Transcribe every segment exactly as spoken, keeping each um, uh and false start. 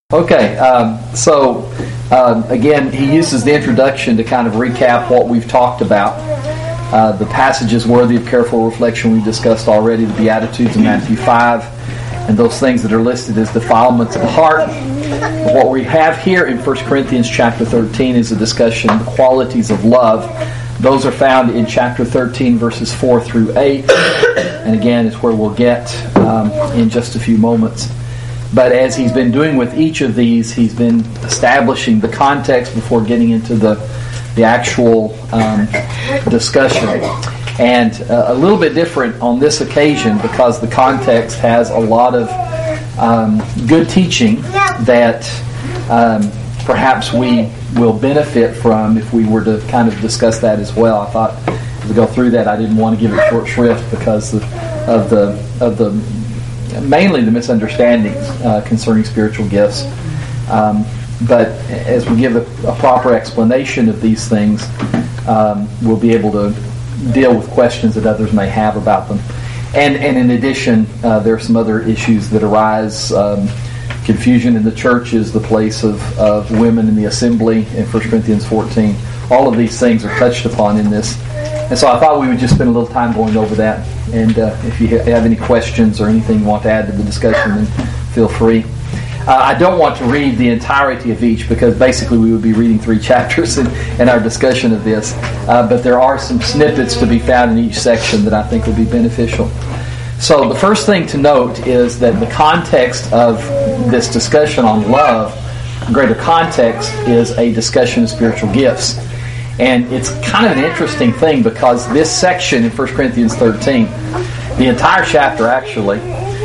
Okay, um, so uh, again, he uses the introduction to kind of recap what we've talked about. Uh, the passages worthy of careful reflection we've discussed already, the Beatitudes in Matthew five, and those things that are listed as defilements of the heart. But what we have here in First Corinthians chapter thirteen is a discussion of the qualities of love. Those are found in chapter thirteen, verses four through eight, and again, it's where we'll get um, in just a few moments. But as he's been doing with each of these, he's been establishing the context before getting into the the actual um, discussion. And uh, a little bit different on this occasion because the context has a lot of um, good teaching that um, perhaps we will benefit from if we were to kind of discuss that as well. I thought as we go through that, I didn't want to give it short shrift because of, of the of the mainly the misunderstandings uh, concerning spiritual gifts. Um, but as we give a, a proper explanation of these things, um, we'll be able to deal with questions that others may have about them. And, and in addition, uh, there are some other issues that arise. Um, confusion in the church is the place of, of women in the assembly in First Corinthians fourteen. All of these things are touched upon in this. And so I thought we would just spend a little time going over that. And uh, if you have any questions or anything you want to add to the discussion, then feel free. Uh, I don't want to read the entirety of each because basically we would be reading three chapters in, in our discussion of this. Uh, but there are some snippets to be found in each section that I think will be beneficial. So the first thing to note is that the context of this discussion on love, greater context, is a discussion of spiritual gifts. And it's kind of an interesting thing because this section in First Corinthians thirteen, the entire chapter actually,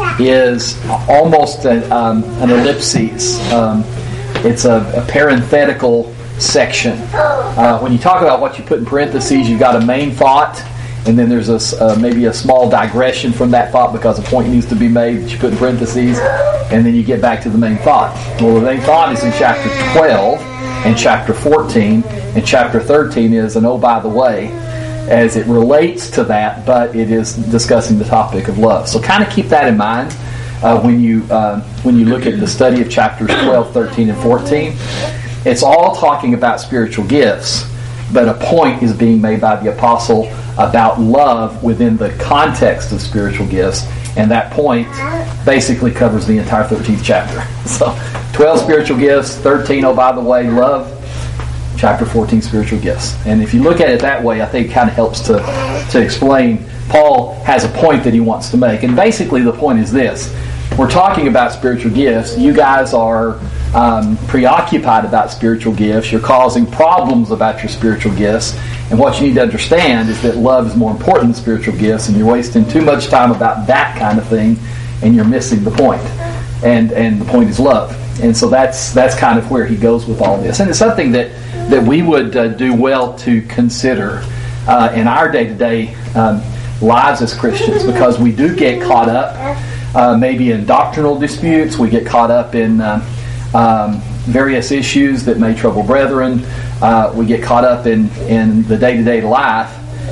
is almost an, um, an ellipsis. Um, it's a, a parenthetical section. Uh, when you talk about what you put in parentheses, you've got a main thought, and then there's a, uh, maybe a small digression from that thought because a point needs to be made that you put in parentheses, and then you get back to the main thought. Well, the main thought is in chapter twelve and chapter fourteen, and chapter thirteen is an oh, by the way, as it relates to that, but it is discussing the topic of love. So kind of keep that in mind uh, when you uh, when you look at the study of chapters twelve, thirteen, and fourteen. It's all talking about spiritual gifts, but a point is being made by the apostle about love within the context of spiritual gifts, and that point basically covers the entire thirteenth chapter. So twelve spiritual gifts, thirteen, oh by the way, love, chapter fourteen, spiritual gifts. And if you look at it that way, I think it kind of helps to, to explain. Paul has a point that he wants to make, and basically the point is this. We're talking about spiritual gifts. You guys are um, preoccupied about spiritual gifts. You're causing problems about your spiritual gifts. And what you need to understand is that love is more important than spiritual gifts, and you're wasting too much time about that kind of thing, and you're missing the point. And and the point is love. And so that's that's kind of where he goes with all this. And it's something that, that we would uh, do well to consider uh, in our day-to-day um, lives as Christians, because we do get caught up uh, maybe in doctrinal disputes. We get caught up in uh, um, various issues that may trouble brethren. Uh, we get caught up in, in the day-to-day life,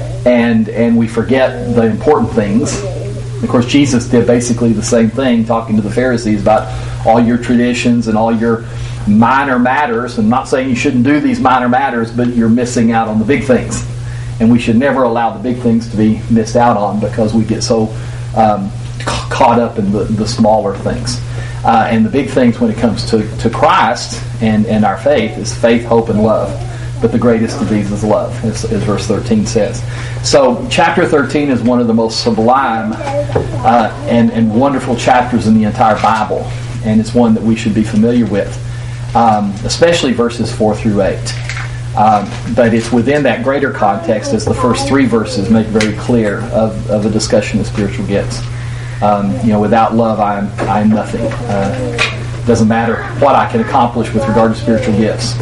and and we forget the important things. Of course, Jesus did basically the same thing, talking to the Pharisees about all your traditions and all your minor matters. I'm not saying you shouldn't do these minor matters, but you're missing out on the big things. And we should never allow the big things to be missed out on because we get so um, ca- caught up in the, the smaller things. Uh, and the big things when it comes to, to Christ and, and our faith is faith, hope, and love. But the greatest of these is love, as, as verse thirteen says. So chapter thirteen is one of the most sublime uh, and, and wonderful chapters in the entire Bible. And it's one that we should be familiar with, um, especially verses four through eight. Um, but it's within that greater context, as the first three verses make very clear, of, of a discussion of spiritual gifts. Um, you know, without love, I am I am nothing. Uh, doesn't matter what I can accomplish with regard to spiritual gifts.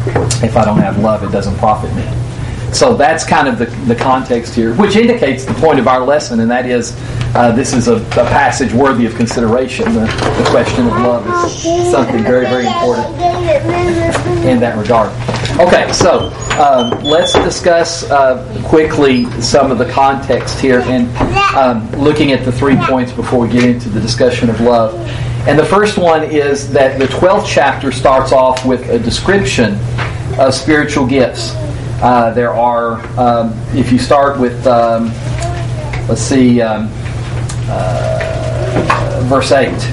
If I don't have love, it doesn't profit me. So that's kind of the, the context here, which indicates the point of our lesson, and that is uh, this is a, a passage worthy of consideration. The, the question of love is something very, very important in that regard. Okay, so um, let's discuss uh, quickly some of the context here, and um, looking at the three points before we get into the discussion of love. And the first one is that the twelfth chapter starts off with a description of spiritual gifts. Uh, there are, um, if you start with, um, let's see, um, uh, verse eight.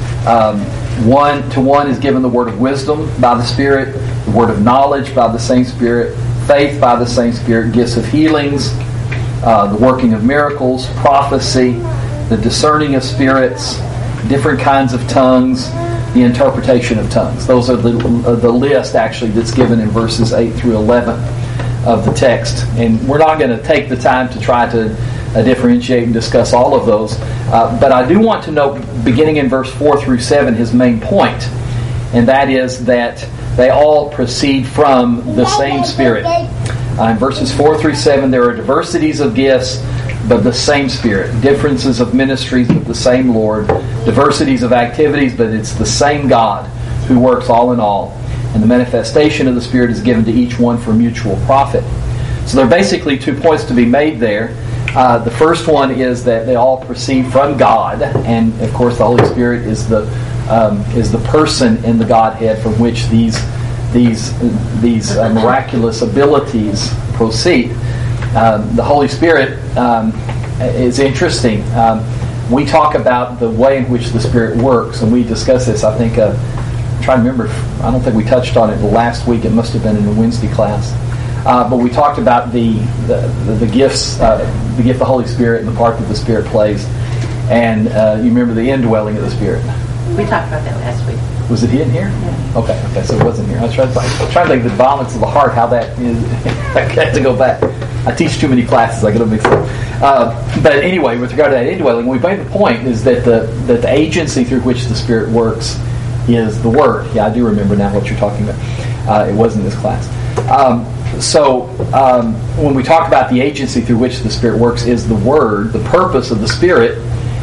Um, one to one is given the word of wisdom by the Spirit, the word of knowledge by the same Spirit, faith by the same Spirit, gifts of healings, uh, the working of miracles, prophecy, the discerning of spirits, different kinds of tongues, the interpretation of tongues. Those are the, uh, the list actually that's given in verses eight through eleven of the text. And we're not going to take the time to try to uh, differentiate and discuss all of those. Uh, but I do want to note, beginning in verse four through seven, his main point. And that is that they all proceed from the same Spirit. Uh, in verses four through seven, there are diversities of gifts, but the same Spirit. Differences of ministries, but the same Lord. Diversities of activities, but it's the same God who works all in all. And the manifestation of the Spirit is given to each one for mutual profit. So there are basically two points to be made there. Uh, the first one is that they all proceed from God, and of course the Holy Spirit is the um, is the person in the Godhead from which these these these uh, miraculous abilities proceed. Um, the Holy Spirit um, is interesting. Um, we talk about the way in which the Spirit works, and we discuss this. I think uh, I'm trying to remember. I don't think we touched on it last week. It must have been in the Wednesday class. Uh, but we talked about the the, the, the gifts, uh, the gift of the Holy Spirit, and the part that the Spirit plays. And uh, you remember the indwelling of the Spirit. We talked about that last week. Was it in here? Yeah. Okay, okay, so it wasn't here. I was trying to, I was trying to think of the violence of the heart, how that is. I have to go back. I teach too many classes. I get them mixed up. Uh, but anyway, with regard to that indwelling, we made the point is that the that the agency through which the Spirit works is the Word. Yeah, I do remember now what you're talking about. Uh, it was in this class. Um, so um, when we talk about the agency through which the Spirit works is the Word, the purpose of the Spirit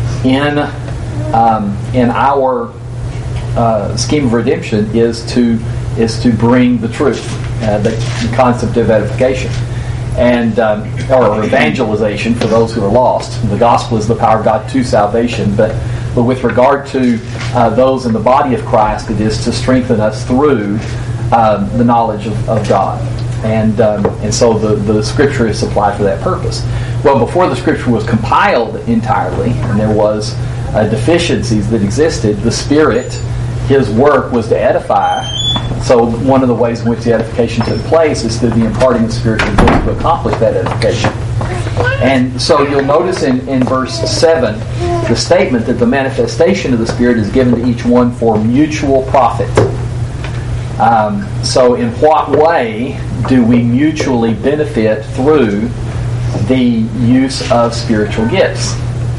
in um, in our uh, scheme of redemption is to is to bring the truth, uh, the, the concept of edification, and um, or evangelization for those who are lost. The gospel is the power of God to salvation, but but with regard to uh, those in the body of Christ, it is to strengthen us through um, the knowledge of, of God. And um, and so the, the Scripture is supplied for that purpose. Well, before the Scripture was compiled entirely, and there was uh, deficiencies that existed, the Spirit, His work was to edify. So one of the ways in which the edification took place is through the imparting of spiritual gifts to accomplish that edification. And so you'll notice in, in verse seven the statement that the manifestation of the Spirit is given to each one for mutual profit. Um, so in what way do we mutually benefit through the use of spiritual gifts?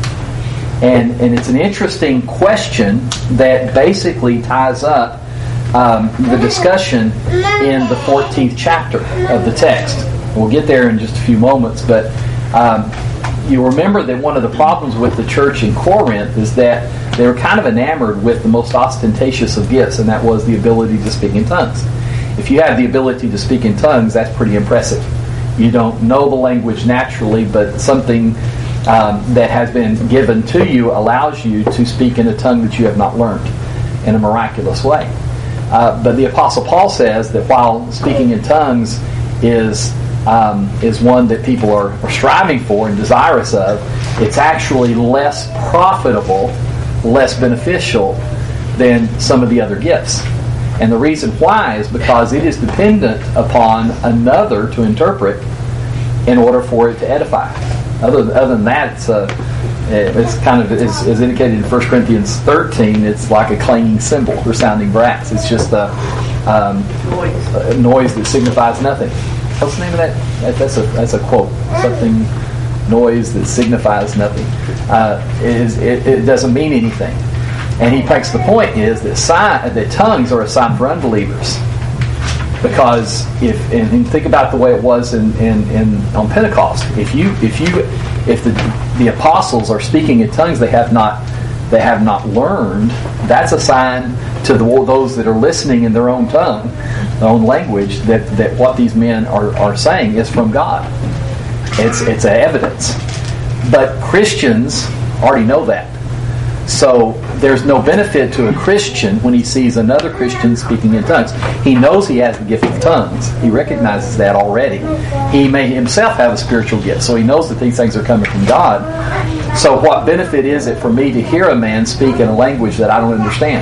And, and it's an interesting question that basically ties up um, the discussion in the fourteenth chapter of the text. We'll get there in just a few moments, but um, you remember that one of the problems with the church in Corinth is that they were kind of enamored with the most ostentatious of gifts, and that was the ability to speak in tongues. If you have the ability to speak in tongues, that's pretty impressive. You don't know the language naturally, but something um, that has been given to you allows you to speak in a tongue that you have not learned in a miraculous way. Uh, but the Apostle Paul says that while speaking in tongues is um, is one that people are, are striving for and desirous of, it's actually less profitable, less beneficial than some of the other gifts. And the reason why is because it is dependent upon another to interpret in order for it to edify. Other, other than that, it's, a, it's kind of, as, as indicated in First Corinthians thirteen, it's like a clanging cymbal or sounding brass. It's just a, um, a noise that signifies nothing. What's the name of that? That's a, that's a quote. Something, noise that signifies nothing. Uh, it, is, it, it doesn't mean anything. And he makes the point is that sign, that tongues are a sign for unbelievers, because if and, and think about the way it was in, in, in on Pentecost. If you if you if the the apostles are speaking in tongues they have not they have not learned, that's a sign to the, those that are listening in their own tongue, their own language, that, that what these men are, are saying is from God. It's it's a evidence. But Christians already know that. So there's no benefit to a Christian when he sees another Christian speaking in tongues. He knows he has the gift of tongues. He recognizes that already. He may himself have a spiritual gift, so he knows that these things are coming from God. So what benefit is it for me to hear a man speak in a language that I don't understand?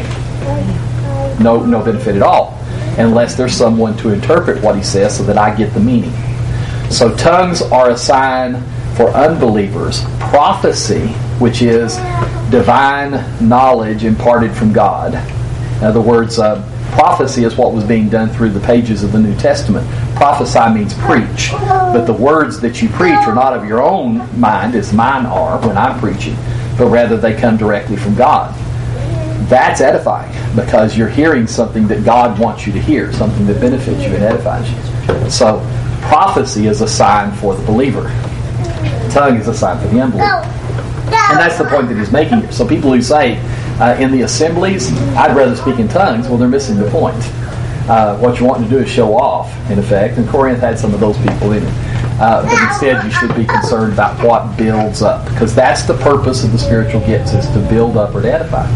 No, no benefit at all, unless there's someone to interpret what he says so that I get the meaning. So tongues are a sign for unbelievers. Prophecy, which is divine knowledge imparted from God. In other words, uh, prophecy is what was being done through the pages of the New Testament. Prophesy means preach. But the words that you preach are not of your own mind, as mine are when I'm preaching, but rather they come directly from God. That's edifying, because you're hearing something that God wants you to hear, something that benefits you and edifies you. So prophecy is a sign for the believer. Tongue is a sign for the unbeliever. And that's the point that he's making here. So people who say uh, in the assemblies, I'd rather speak in tongues, well, they're missing the point. Uh, what you want to do is show off, in effect. And Corinth had some of those people in it. Uh, but instead, you should be concerned about what builds up, because that's the purpose of the spiritual gifts, is to build up or to edify.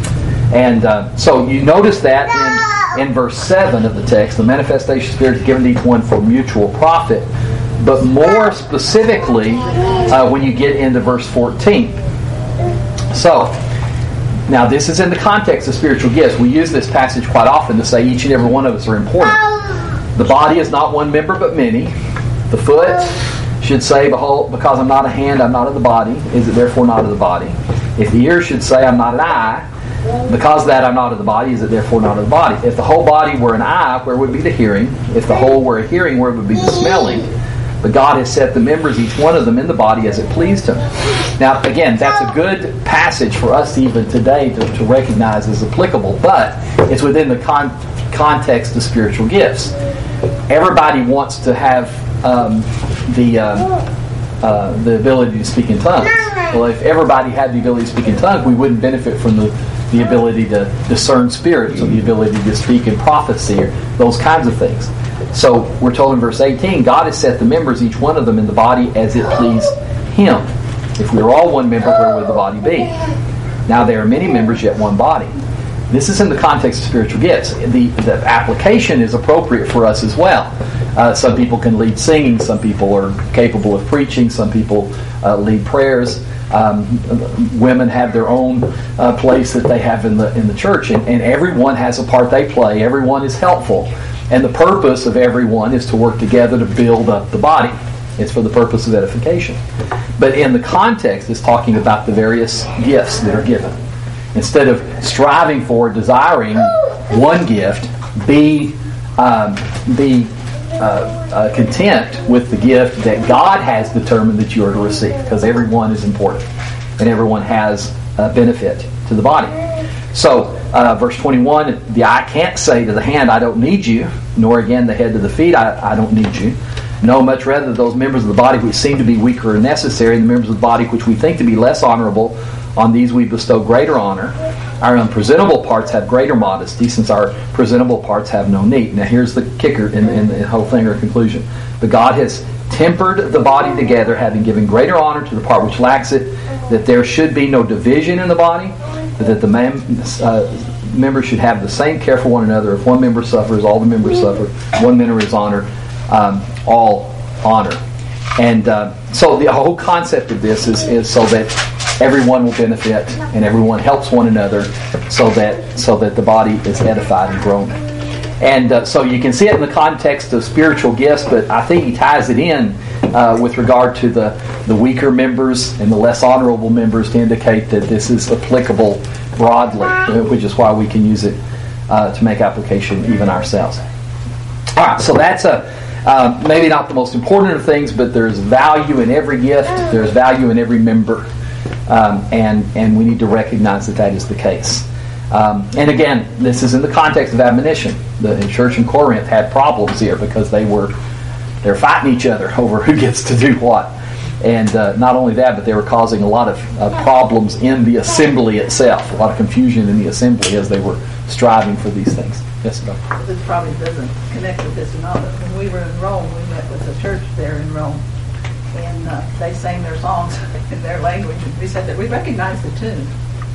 And uh, so you notice that in, in verse seven of the text, the manifestation of Spirit is given to each one for mutual profit. But more specifically, uh, when you get into verse fourteen. So, now this is in the context of spiritual gifts. We use this passage quite often to say each and every one of us are important. The body is not one member but many. The foot should say, behold, because I'm not a hand, I'm not of the body. Is it therefore not of the body? If the ear should say, I'm not an eye, because that I'm not of the body, is it therefore not of the body? If the whole body were an eye, where would be the hearing? If the whole were a hearing, where would be the smelling? But God has set the members, each one of them, in the body as it pleased Him. Now, again, that's a good passage for us even today to, to recognize as applicable, but it's within the con- context of spiritual gifts. Everybody wants to have um, the uh, uh, the ability to speak in tongues. Well, if everybody had the ability to speak in tongues, we wouldn't benefit from the, the ability to discern spirits or the ability to speak in prophecy or those kinds of things. So we're told in verse eighteen, God has set the members, each one of them, in the body as it pleased Him. If we were all one member, where would the body be? Now there are many members, yet one body. This is in the context of spiritual gifts. The, the application is appropriate for us as well. Uh, some people can lead singing. Some people are capable of preaching. Some people uh, lead prayers. Um, women have their own uh, place that they have in the in the church, and, and everyone has a part they play. Everyone is helpful. And the purpose of everyone is to work together to build up the body. It's for the purpose of edification. But in the context, it's talking about the various gifts that are given. Instead of striving for, desiring one gift, be um, be uh, uh, content with the gift that God has determined that you are to receive, because everyone is important and everyone has a benefit to the body. So, uh, verse twenty-one, the eye can't say to the hand, I don't need you, nor again the head to the feet, I, I don't need you. No, much rather those members of the body which seem to be weaker are necessary, and the members of the body which we think to be less honorable, on these we bestow greater honor. Our unpresentable parts have greater modesty, since our presentable parts have no need. Now here's the kicker in, in the whole thing, or conclusion. But God has tempered the body together, having given greater honor to the part which lacks it, that there should be no division in the body, but that the man, uh, members should have the same care for one another. If one member suffers, all the members suffer. One member is honored, um, all honor. And uh, so the whole concept of this is, is so that everyone will benefit and everyone helps one another, so that so that the body is edified and grown. And uh, so you can see it in the context of spiritual gifts, but I think he ties it in uh, with regard to the, the weaker members and the less honorable members to indicate that this is applicable broadly, which is why we can use it uh, to make application even ourselves. All right, so that's a uh, maybe not the most important of things, but there's value in every gift. There's value in every member. Um, and, and we need to recognize that that is the case. Um, and again, this is in the context of admonition. The church in Corinth had problems here because they were they're fighting each other over who gets to do what. And uh, not only that, but they were causing a lot of uh, problems in the assembly itself, a lot of confusion in the assembly as they were striving for these things. Yes, sir. This probably doesn't connect with this or not, but when we were in Rome, we met with a church there in Rome, and uh, they sang their songs in their language. And we said that we recognized the tune,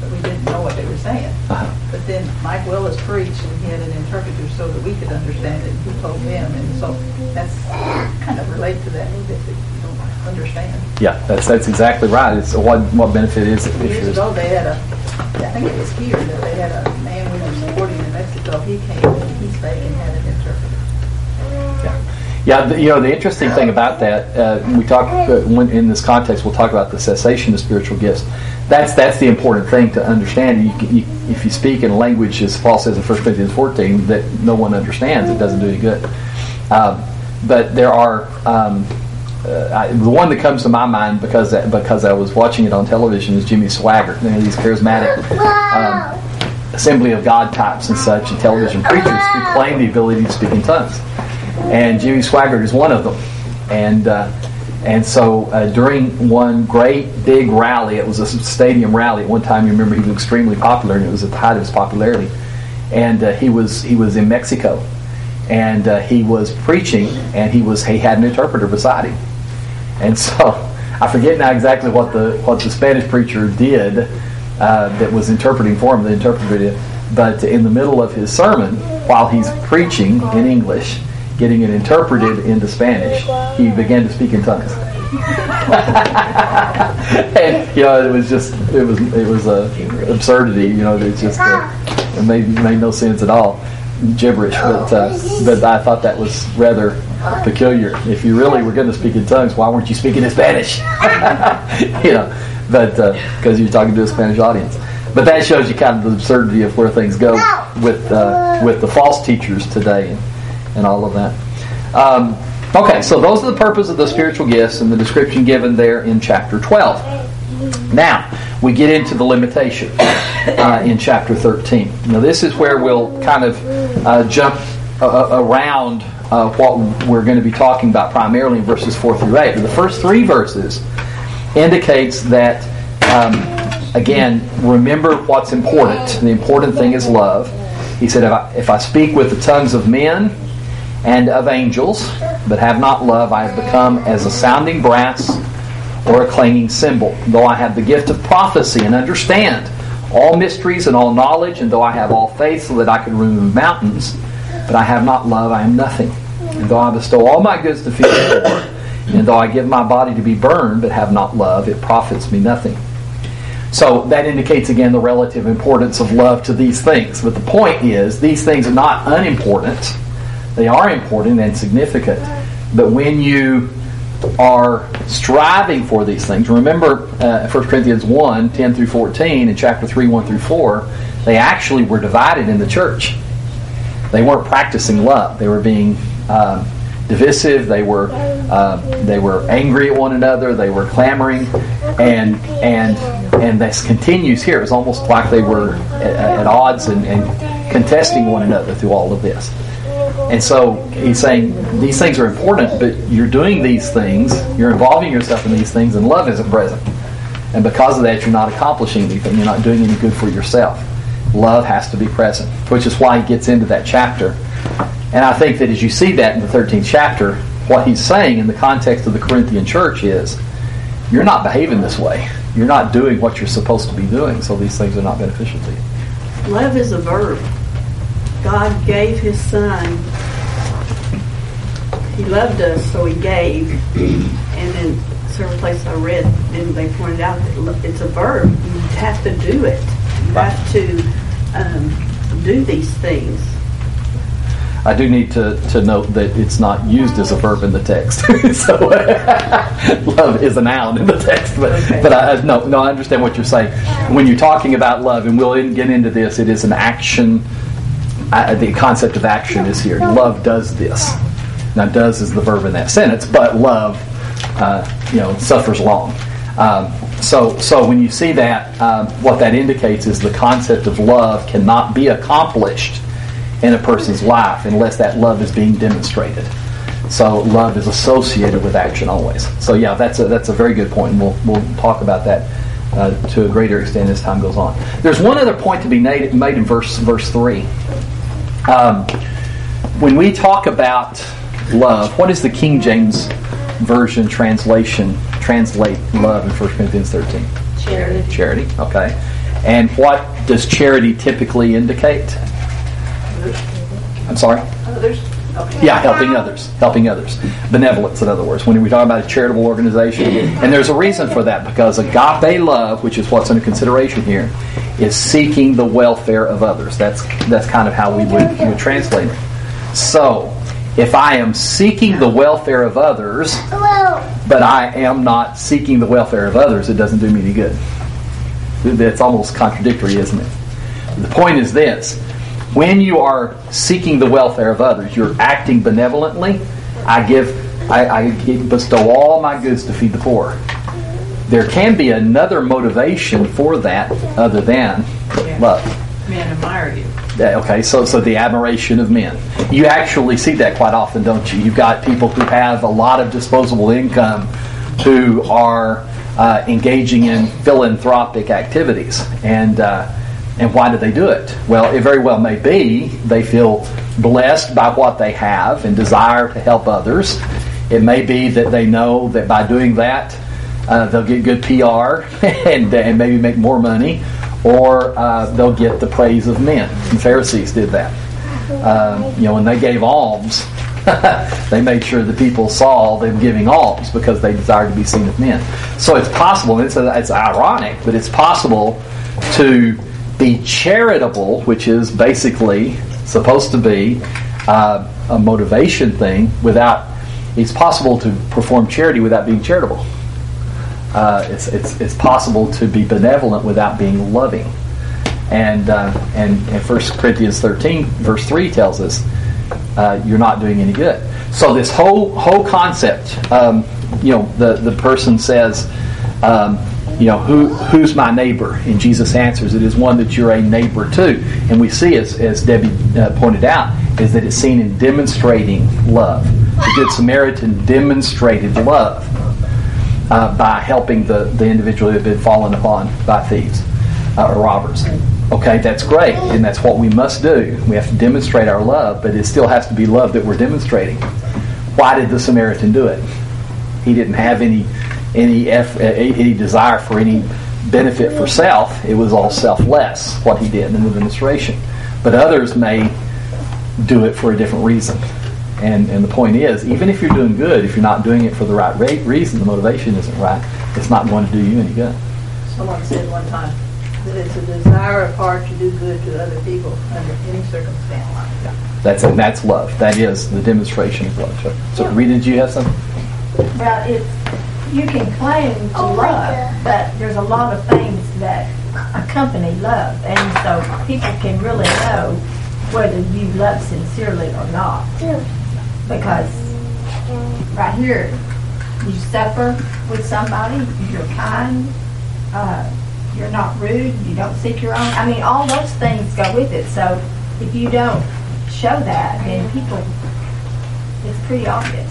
but we didn't know what they were saying. Uh-huh. But then Mike Willis preached, and he had an interpreter so that we could understand it, and he told them, and so that's kind of relate to that, that you don't understand. Yeah, that's that's exactly right. It's what what benefit is it? Years ago, they had a, I think it was here, that they had a man we were supporting in Mexico. He came and he stayed and had an interpreter. Yeah. Yeah, the, you know, the interesting thing about that, uh, we talk uh, when, in this context, we'll talk about the cessation of spiritual gifts. That's that's the important thing to understand. You, can- you, if you speak in a language, as Paul says in First Corinthians fourteen, that no one understands, it doesn't do any good. Um, but there are um, uh, I, the one that comes to my mind because because I was watching it on television is Jimmy Swaggart. You know, these charismatic um, Assembly of God types and such, and television preachers who claim the ability to speak in tongues. And Jimmy Swaggart is one of them. And uh, and so uh, during one great big rally, it was a stadium rally. At one time, you remember, he was extremely popular, and it was at the height of his popularity. And uh, he was he was in Mexico, and uh, he was preaching, and he was he had an interpreter beside him. And so I forget now exactly what the what the Spanish preacher did uh, that was interpreting for him. The interpreter did, but in the middle of his sermon, while he's preaching in English, getting it interpreted into Spanish, he began to speak in tongues. And you know, it was just it was it was a absurdity. You know, it just uh, it made made no sense at all, gibberish. But uh, but I thought that was rather peculiar. If you really were going to speak in tongues, why weren't you speaking in Spanish? You know, but because uh, you're talking to a Spanish audience. But that shows you kind of the absurdity of where things go with uh, with the false teachers today. And, and all of that. Um, okay, so those are the purpose of the spiritual gifts and the description given there in chapter twelve. Now, we get into the limitation uh, in chapter thirteen. Now, this is where we'll kind of uh, jump uh, around uh, what we're going to be talking about primarily in verses four through eight. But the first three verses indicates that, um, again, remember what's important. The important thing is love. He said, if I, if I speak with the tongues of men and of angels, but have not love, I have become as a sounding brass or a clanging cymbal. Though I have the gift of prophecy and understand all mysteries and all knowledge, and though I have all faith so that I can remove mountains, but I have not love, I am nothing. And though I bestow all my goods to feed the poor, and though I give my body to be burned, but have not love, it profits me nothing. So that indicates again the relative importance of love to these things. But the point is, these things are not unimportant. They are important and significant. But when you are striving for these things, remember uh, First Corinthians one, ten through fourteen, and chapter three, one through four, they actually were divided in the church. They weren't practicing love. They were being um, divisive. They were uh, they were angry at one another. They were clamoring, and and and this continues here. It's almost like they were at, at odds and, and contesting one another through all of this. And so he's saying these things are important, but you're doing these things, you're involving yourself in these things, and love isn't present. And because of that, you're not accomplishing anything. You're not doing any good for yourself. Love has to be present, which is why he gets into that chapter. And I think that as you see that in the thirteenth chapter, what he's saying in the context of the Corinthian church is, you're not behaving this way. You're not doing what you're supposed to be doing, so these things are not beneficial to you. Love is a verb. God gave His Son. He loved us, so He gave. And in several places I read, and they pointed out that it's a verb. You have to do it. You have to um, do these things. I do need to, to note that it's not used as a verb in the text. So love is a noun in the text, but okay. but I, no no I understand what you're saying. When you're talking about love, and we'll get into this, it is an action. Uh, the concept of action is here. Love does this. Now, does is the verb in that sentence, but love, uh, you know, suffers long. Um, so so when you see that, um, what that indicates is the concept of love cannot be accomplished in a person's life unless that love is being demonstrated. So love is associated with action always. So yeah, that's a, that's a very good point, and we'll we'll talk about that uh, to a greater extent as time goes on. There's one other point to be made, made in verse verse three. Um, when we talk about love, what is the King James Version translation translate love in First Corinthians thirteen? Charity. Charity, okay. And what does charity typically indicate? I'm sorry? Others? Okay. Yeah, helping others. Helping others. Benevolence, in other words. When we talk about a charitable organization. And there's a reason for that, because agape love, which is what's under consideration here, is seeking the welfare of others. That's that's kind of how we would, would translate it. So, if I am seeking the welfare of others, but I am not seeking the welfare of others, it doesn't do me any good. That's almost contradictory, isn't it? The point is this. When you are seeking the welfare of others, you're acting benevolently. I give, I, I bestow all my goods to feed the poor. There can be another motivation for that other than Yeah. love. Men admire you. Yeah, okay, so so the admiration of men. You actually see that quite often, don't you? You've got people who have a lot of disposable income who are uh, engaging in philanthropic activities. And uh, and why do they do it? Well, it very well may be they feel blessed by what they have and desire to help others. It may be that they know that by doing that, uh, they'll get good P R and, and maybe make more money. Or uh, they'll get the praise of men. The Pharisees did that. Um, you know, when they gave alms, they made sure the people saw them giving alms because they desired to be seen of men. So it's possible, and it's, it's ironic, but it's possible to be charitable, which is basically supposed to be uh, a motivation thing, without, it's possible to perform charity without being charitable. Uh, it's, it's it's possible to be benevolent without being loving, and uh, and and First Corinthians thirteen verse three tells us uh, you're not doing any good. So this whole whole concept, um, you know, the the person says, um, you know, who who's my neighbor? And Jesus answers, it is one that you're a neighbor to. And we see, as as Debbie uh, pointed out, is that it's seen in demonstrating love. The Good Samaritan demonstrated love. Uh, by helping the, the individual who had been fallen upon by thieves uh, or robbers. Okay, that's great, and that's what we must do. We have to demonstrate our love, but it still has to be love that we're demonstrating. Why did the Samaritan do it? He didn't have any any eff, any desire for any benefit for self. It was all selfless, what he did in the demonstration. But others may do it for a different reason. And and the point is, even if you're doing good, if you're not doing it for the right re- reason, the motivation isn't right, it's not going to do you any good. Someone said one time that it's a desire of heart to do good to other people under any circumstance. Yeah. That's it. That's love. That is the demonstration of love. So, so Rita, did you have something? Well, it's, you can claim to love, but there's a lot of things that accompany love, and so people can really know whether you love sincerely or not. Because right here, you suffer with somebody, you're kind, uh, you're not rude, you don't seek your own. I mean, all those things go with it. So if you don't show that, then people, it's pretty obvious.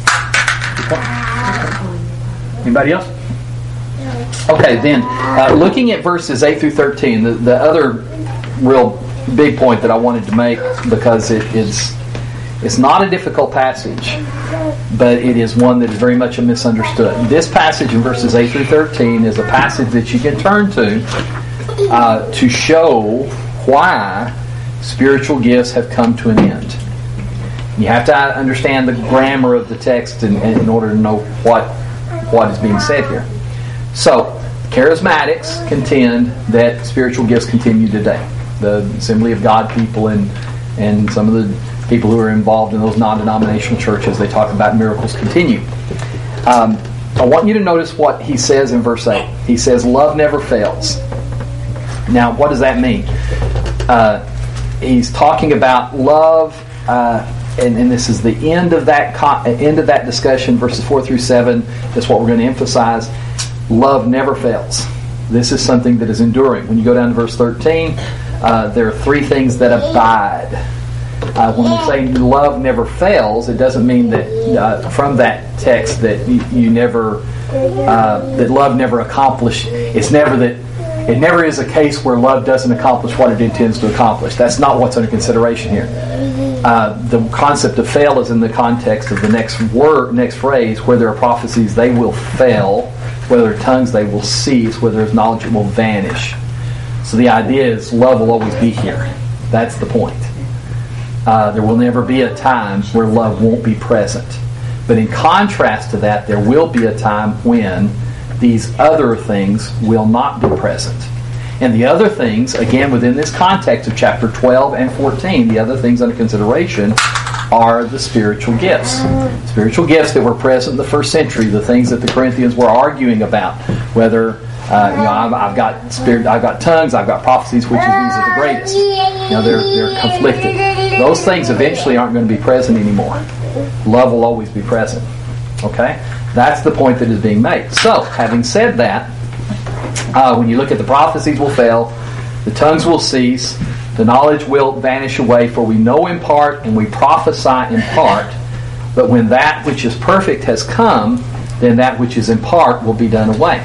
Anybody else? Okay, then, uh, looking at verses eight through thirteen, the, the other real big point that I wanted to make, because it is it's not a difficult passage, but it is one that is very much a misunderstood. This passage in verses eight through thirteen is a passage that you can turn to uh, to show why spiritual gifts have come to an end. You have to understand the grammar of the text in, in order to know what what is being said here. So, charismatics contend that spiritual gifts continue today. The Assembly of God people and and some of the people who are involved in those non-denominational churches, they talk about miracles continue. Um, I want you to notice what he says in verse eight. He says, love never fails. Now, what does that mean? Uh, he's talking about love, uh, and, and this is the end of that con- end of that discussion, verses four through seven. That's what we're going to emphasize. Love never fails. This is something that is enduring. When you go down to verse thirteen, uh, there are three things that abide. Uh, when we say love never fails, it doesn't mean that uh, from that text that you, you never uh, that love never accomplished. It's never that it never is a case where love doesn't accomplish what it intends to accomplish. That's not what's under consideration here. Uh, the concept of fail is in the context of the next word, next phrase. Where there are prophecies, they will fail. Where there are tongues, they will cease. Where there is knowledge, it will vanish. So the idea is love will always be here. That's the point. Uh, there will never be a time where love won't be present. But in contrast to that, there will be a time when these other things will not be present. And the other things, again, within this context of chapter twelve and fourteen, the other things under consideration are the spiritual gifts. Spiritual gifts that were present in the first century, the things that the Corinthians were arguing about, whether uh, you know, I've, I've got spirit, I've got tongues, I've got prophecies, which of these are the greatest? You know, they're they're conflicted. Those things eventually aren't going to be present anymore. Love will always be present. Okay, that's the point that is being made. So, having said that, uh, when you look at the prophecies will fail, the tongues will cease, the knowledge will vanish away, for we know in part and we prophesy in part. But when that which is perfect has come, then that which is in part will be done away.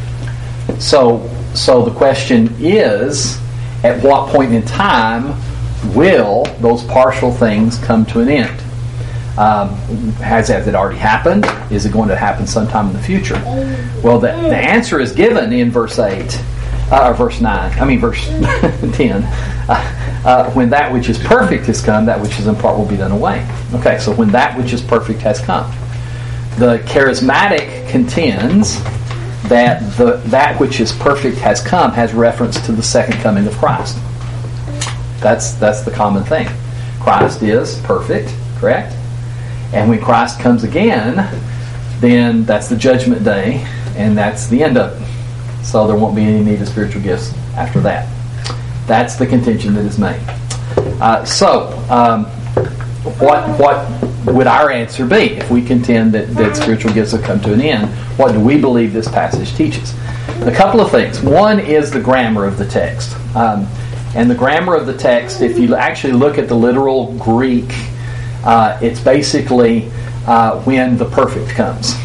So, so the question is, at what point in time will those partial things come to an end? Um, has, has it already happened? Is it going to happen sometime in the future? Well, the, the answer is given in verse eight, uh, or verse nine. I mean, verse ten. Uh, uh, when that which is perfect has come, that which is in part will be done away. Okay, so when that which is perfect has come, the charismatic contends that the that which is perfect has come has reference to the second coming of Christ. That's that's the common thing. Christ is perfect, correct? And when Christ comes again, then that's the judgment day, and that's the end of it. So there won't be any need of spiritual gifts after that. That's the contention that is made. Uh, so, um, what what would our answer be if we contend that, that spiritual gifts have come to an end? What do we believe this passage teaches? A couple of things. One is the grammar of the text. Um, and the grammar of the text, if you actually look at the literal Greek, uh, it's basically uh, when the perfect comes.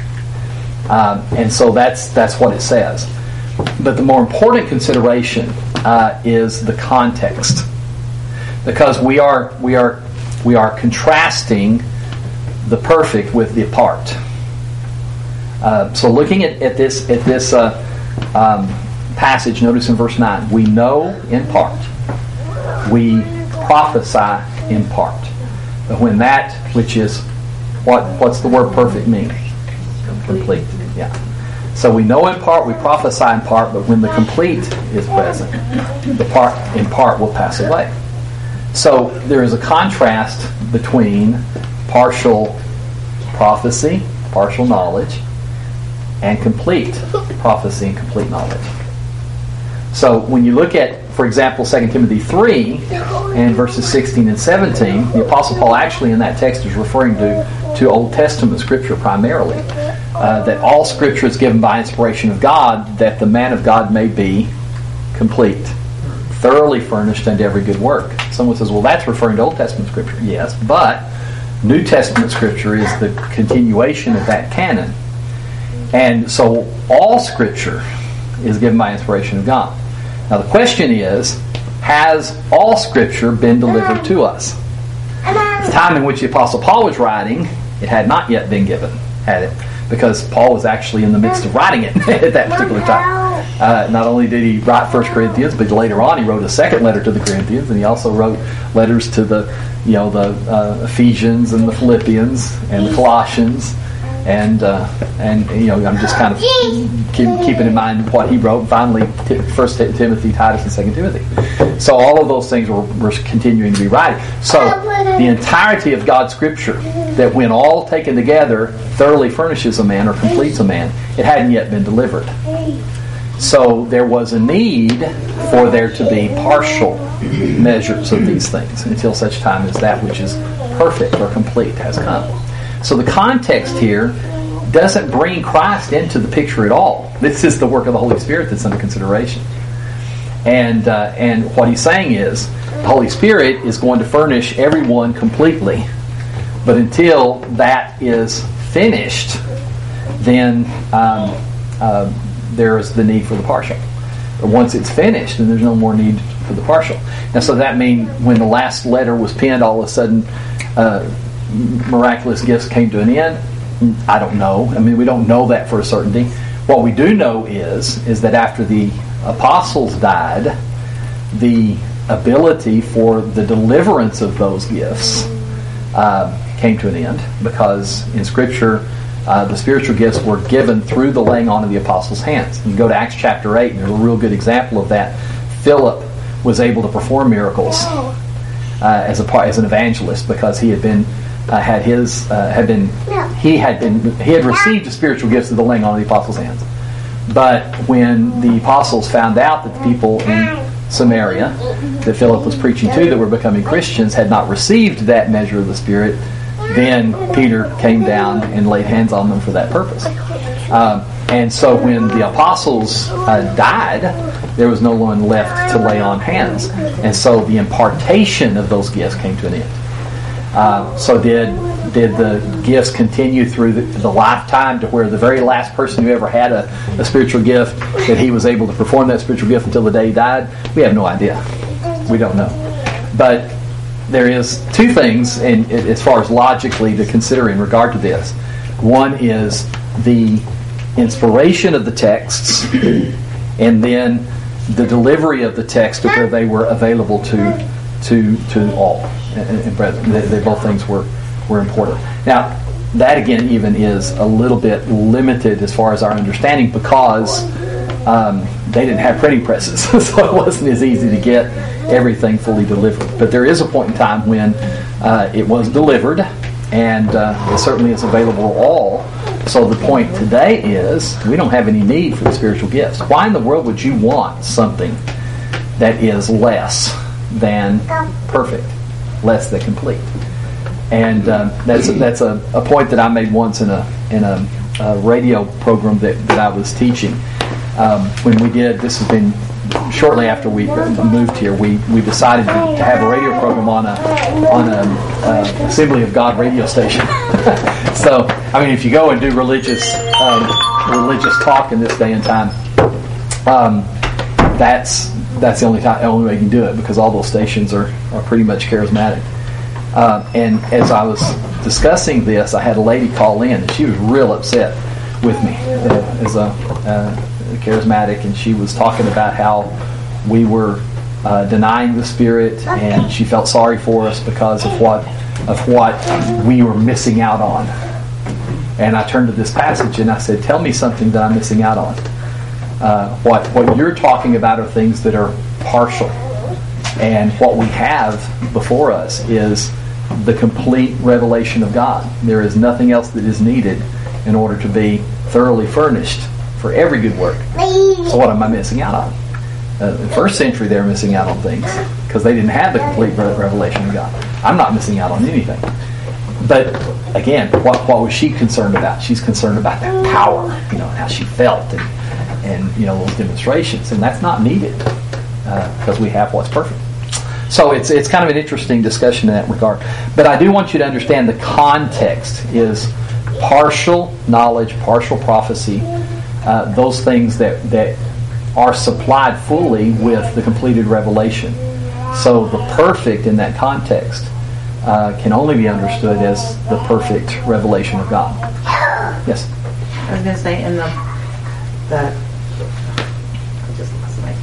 Um, and so that's that's what it says. But the more important consideration uh, is the context, because we are we are we are contrasting the perfect with the apart. Uh, so looking at, at this at this uh, um, passage, notice in verse nine, we know in part, we prophesy in part. But when that which is what what's the word perfect mean? Complete. Yeah. So we know in part, we prophesy in part, but when the complete is present, the part in part will pass away. So there is a contrast between partial prophecy, partial knowledge, and complete prophecy and complete knowledge. So when you look at, for example, Second Timothy three and verses sixteen and seventeen, the Apostle Paul actually in that text is referring to, to Old Testament Scripture primarily. Uh, that all Scripture is given by inspiration of God, that the man of God may be complete, thoroughly furnished unto every good work. Someone says, well, that's referring to Old Testament Scripture. Yes, but New Testament Scripture is the continuation of that canon. And so all Scripture is given by inspiration of God. Now the question is, has all Scripture been delivered to us? At the time in which the Apostle Paul was writing, it had not yet been given, had it? Because Paul was actually in the midst of writing it at that particular time. Uh, not only did he write First Corinthians, but later on he wrote a second letter to the Corinthians, and he also wrote letters to the, you know, the uh, Ephesians and the Philippians and the Colossians, and uh, and you know, I'm just kind of keep, keeping in mind what he wrote. Finally, First Timothy, Titus, and Second Timothy. So all of those things were, were continuing to be writing. So the entirety of God's Scripture, that when all taken together thoroughly furnishes a man or completes a man, it hadn't yet been delivered. So there was a need for there to be partial measures of these things until such time as that which is perfect or complete has come. So the context here doesn't bring Christ into the picture at all. This is the work of the Holy Spirit that's under consideration. And uh, and what he's saying is, the Holy Spirit is going to furnish everyone completely. But until that is finished, then um, uh, there is the need for the partial. But once it's finished, then there's no more need for the partial. Now, so that means when the last letter was penned, all of a sudden, uh, miraculous gifts came to an end? I don't know. I mean, we don't know that for a certainty. What we do know is is that after the apostles died, the ability for the deliverance of those gifts uh, came to an end, because in Scripture, uh, the spiritual gifts were given through the laying on of the apostles' hands. You go to Acts chapter eight, and there's a real good example of that. Philip was able to perform miracles uh, as a part, as an evangelist, because he had been uh, had his uh, had been he had been he had received the spiritual gifts of the laying on of the apostles' hands. But when the apostles found out that the people in Samaria that Philip was preaching to, that were becoming Christians, had not received that measure of the Spirit, then Peter came down and laid hands on them for that purpose. Um, and so when the apostles uh, died, there was no one left to lay on hands. And so the impartation of those gifts came to an end. Uh, so did did the gifts continue through the, the lifetime, to where the very last person who ever had a, a spiritual gift, that he was able to perform that spiritual gift until the day he died? We have no idea. We don't know. But there is two things, in, as far as logically to consider in regard to this. One is the inspiration of the texts, and then the delivery of the text to where they were available to to to all. And, and brethren, they, they both things were were important. Now, that again even is a little bit limited as far as our understanding, because um, they didn't have printing presses, so it wasn't as easy to get everything fully delivered. But there is a point in time when uh, it was delivered, and uh, it certainly is available to all. So the point today is, we don't have any need for the spiritual gifts. Why in the world would you want something that is less than perfect, less than complete? And um, that's that's a, a point that I made once in a in a, a radio program that, that I was teaching. Um, when we did, this has been shortly after we moved here, we, we decided to, to have a radio program on a on a uh, Assembly of God radio station. So, I mean, if you go and do religious um, religious talk in this day and time, um, that's that's the only time, the only way you can do it, because all those stations are, are pretty much charismatic. Uh, and as I was discussing this, I had a lady call in, and she was real upset with me uh, as a uh, charismatic, and she was talking about how we were uh, denying the Spirit, and she felt sorry for us because of what of what we were missing out on. And I turned to this passage and I said, "Tell me something that I'm missing out on." Uh, what what you're talking about are things that are partial, and what we have before us is the complete revelation of God. There is nothing else that is needed in order to be thoroughly furnished for every good work. So what am I missing out on? Uh, in the first century, they were missing out on things because they didn't have the complete revelation of God. I'm not missing out on anything. But again, what what was she concerned about? She's concerned about that power, you know, and how she felt, and and you know, those demonstrations, and that's not needed uh, because we have what's perfect. So it's it's kind of an interesting discussion in that regard. But I do want you to understand the context is partial knowledge, partial prophecy, uh, those things that, that are supplied fully with the completed revelation. So the perfect in that context uh, can only be understood as the perfect revelation of God. Yes? I was going to say, in the, the, I just lost my,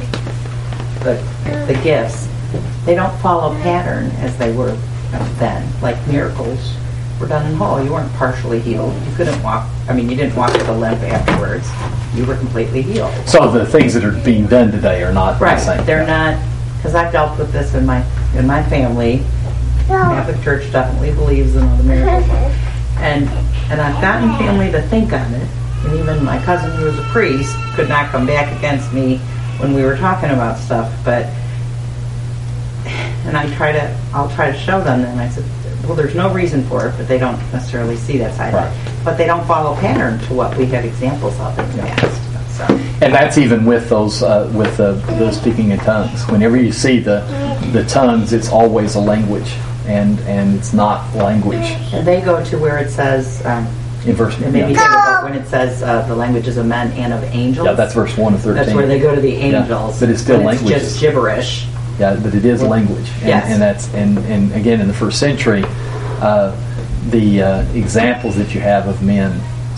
the, the gifts, they don't follow pattern as they were then. Like miracles were done in whole. You weren't partially healed. You couldn't walk. I mean, you didn't walk with a limp afterwards. You were completely healed. So the things that are being done today are not right. the same. They're not, because I've dealt with this in my in my family. The Catholic Church definitely believes in all the miracles, and and I've gotten family to think on it. And even my cousin, who was a priest, could not come back against me when we were talking about stuff. But and I try to, I'll try to show them. And I said, well, there's no reason for it, but they don't necessarily see that side of it. But they don't follow pattern to what we had examples of in the past. So. And that's even with those uh, with uh, the speaking in tongues. Whenever you see the the tongues, it's always a language, and and it's not language. And they go to where it says. Um, in verse, it made me yeah. think about when it says uh, the languages of men and of angels. Yeah, that's verse one of thirteen. That's where they go to the angels. Yeah, but it's still language. It's just gibberish. Yeah, but it is language, and, yes. and that's and, and again in the first century, uh, the uh, examples that you have of men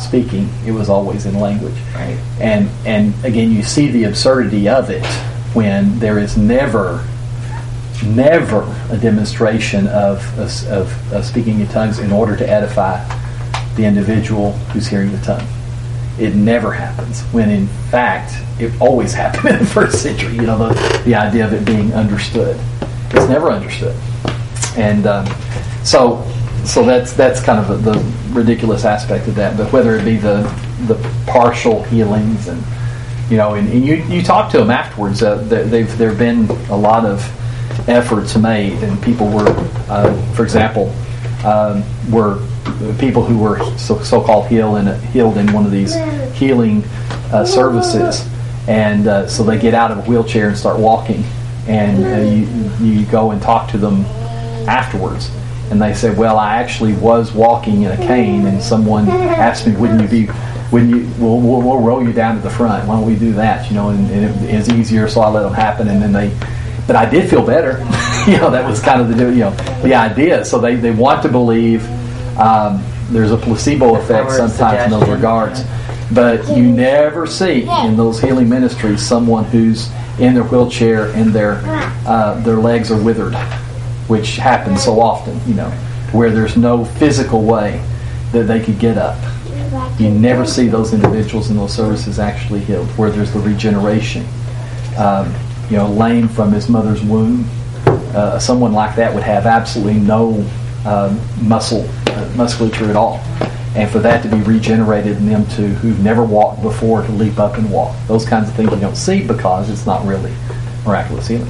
speaking, it was always in language. Right. And and again, you see the absurdity of it when there is never, never a demonstration of, of, of speaking in tongues in order to edify the individual who's hearing the tongue. It never happens, when in fact it always happened in the first century. You know, the, the idea of it being understood. It's never understood. And um, so so that's that's kind of the, the ridiculous aspect of that. But whether it be the the partial healings, and you know, and, and you, you talk to them afterwards, uh, they've there have been a lot of efforts made, and people were, uh, for example, um, were people who were so, so-called healed in, healed in one of these healing uh, services, and uh, so they get out of a wheelchair and start walking, and uh, you, you go and talk to them afterwards, and they say, well, I actually was walking in a cane, and someone asked me, wouldn't you be, wouldn't you, we'll, we'll, we'll roll you down to the front, why don't we do that, you know, and, and it, it's easier, so I let them happen, and then they, but I did feel better. You know, that was kind of the, you know, the idea. So they, they want to believe um, there's a placebo effect sometimes in those regards. But you never see in those healing ministries someone who's in their wheelchair and their uh, their legs are withered, which happens so often, you know, where there's no physical way that they could get up. You never see those individuals in those services actually healed, where there's the regeneration. Um, you know, lame from his mother's womb. Uh, someone like that would have absolutely no um, muscle, uh, musculature at all. And for that to be regenerated in them to who've never walked before to leap up and walk. Those kinds of things you don't see because it's not really miraculous healing.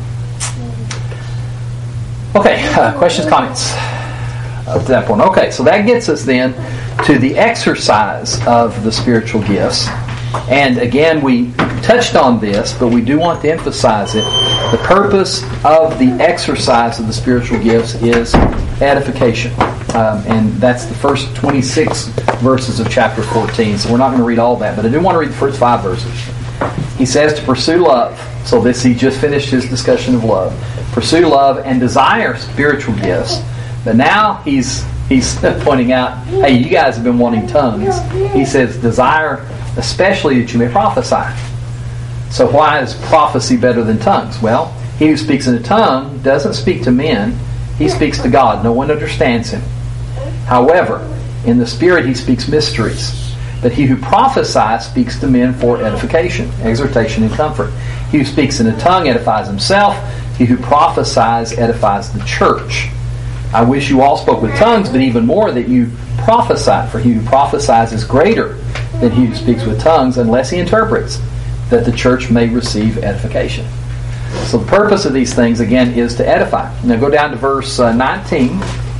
Okay, uh, questions, comments up to that point. Okay, so that gets us then to the exercise of the spiritual gifts. And again, we touched on this, but we do want to emphasize it. The purpose of the exercise of the spiritual gifts is edification. Um, and that's the first twenty-six verses of chapter fourteen. So we're not going to read all that, but I do want to read the first five verses. He says to pursue love. So this, he just finished his discussion of love. Pursue love and desire spiritual gifts. But now he's he's pointing out, hey, you guys have been wanting tongues. He says, desire especially that you may prophesy. So why is prophecy better than tongues? Well, he who speaks in a tongue doesn't speak to men. He speaks to God. No one understands him. However, in the Spirit he speaks mysteries. But he who prophesies speaks to men for edification, exhortation, and comfort. He who speaks in a tongue edifies himself. He who prophesies edifies the church. I wish you all spoke with tongues, but even more that you prophesy. For he who prophesies is greater than he who speaks with tongues, unless he interprets, that the church may receive edification. So the purpose of these things, again, is to edify. Now go down to verse uh, nineteen.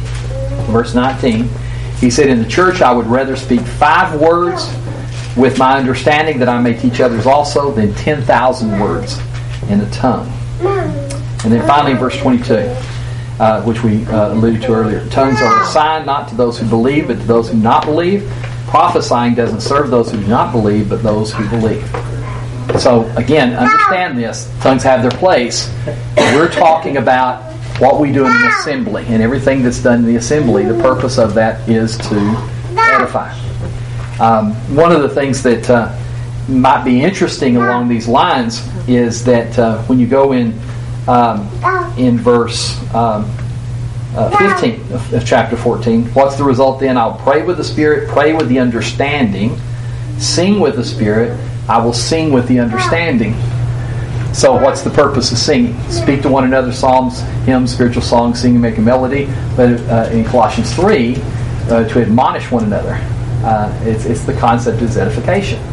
Verse nineteen. He said, in the church I would rather speak five words with my understanding that I may teach others also than ten thousand words in a tongue. And then finally verse twenty-two, uh, which we uh, alluded to earlier. Tongues are a sign not to those who believe, but to those who not believe. Prophesying doesn't serve those who do not believe, but those who believe. So, again, understand this. Tongues have their place. We're talking about what we do in the assembly, and everything that's done in the assembly. The purpose of that is to edify. Um, one of the things that uh, might be interesting along these lines is that uh, when you go in um, in verse um, uh, fifteen of, of chapter fourteen, what's the result then? I'll pray with the Spirit, pray with the understanding, sing with the Spirit, I will sing with the understanding. So what's the purpose of singing? Speak to one another, psalms, hymns, spiritual songs, sing and make a melody. But uh, in Colossians three, uh, to admonish one another. Uh, it's, it's the concept is edification.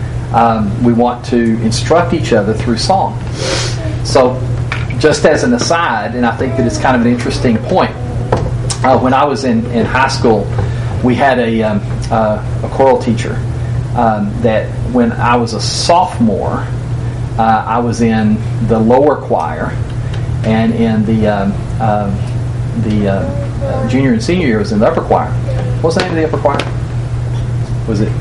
Um, we want to instruct each other through song. So just as an aside, and I think that it's kind of an interesting point, uh, when I was in, in high school, we had a, um, uh, a choral teacher um, that when I was a sophomore, uh, I was in the lower choir, and in the um, um, the uh, junior and senior year was in the upper choir. What's the name of the upper choir? Was it